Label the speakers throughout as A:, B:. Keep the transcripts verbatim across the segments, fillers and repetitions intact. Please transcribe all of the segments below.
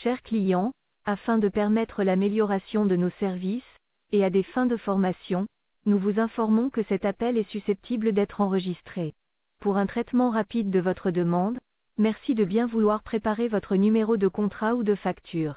A: Chers clients, afin de permettre l'amélioration de nos services, et à des fins de formation, nous vous informons que cet appel est susceptible d'être enregistré. Pour un traitement rapide de votre demande, merci de bien vouloir préparer votre numéro de contrat ou de facture.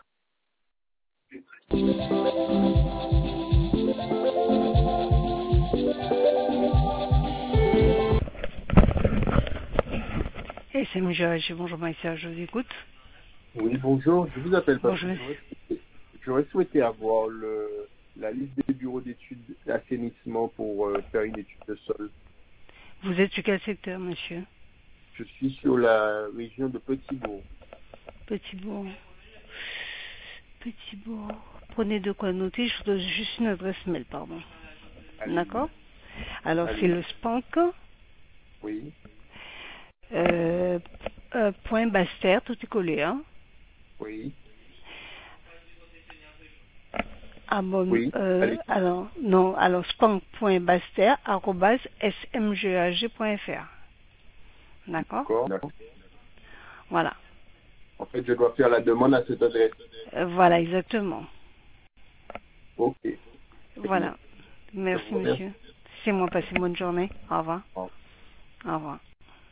B: S M G A G, bonjour Maïssa, je vous écoute.
C: Oui, bonjour, je vous appelle parce
B: Bonjour.
C: que j'aurais souhaité, j'aurais souhaité avoir le, la liste des bureaux d'études d'assainissement pour euh, faire une étude de sol.
B: Vous êtes sur quel secteur, monsieur?
C: Je suis sur la région de Petit-Bourg.
B: Petit-Bourg. Petit-Bourg. Prenez de quoi noter, je vous donne juste une adresse mail, pardon.
C: Allez-y.
B: D'accord? Alors,
C: Allez-y.
B: c'est le SPANC,
C: Oui,
B: euh, euh, point Baster, tout est collé, hein?
C: oui,
B: Ah bon,
C: oui,
B: euh,
C: allez.
B: alors, non, alors, spank.baster, arrobas, smgag.fr. D'accord?
C: D'accord, d'accord.
B: Voilà.
C: En fait, je dois faire la demande à cette adresse.
B: Euh, voilà, exactement.
C: Ok. Très bien.
B: Voilà.
C: Je
B: Merci,
C: vous remercie.
B: monsieur. C'est moi, passez une bonne journée. Au revoir.
C: Au revoir.
B: Au revoir.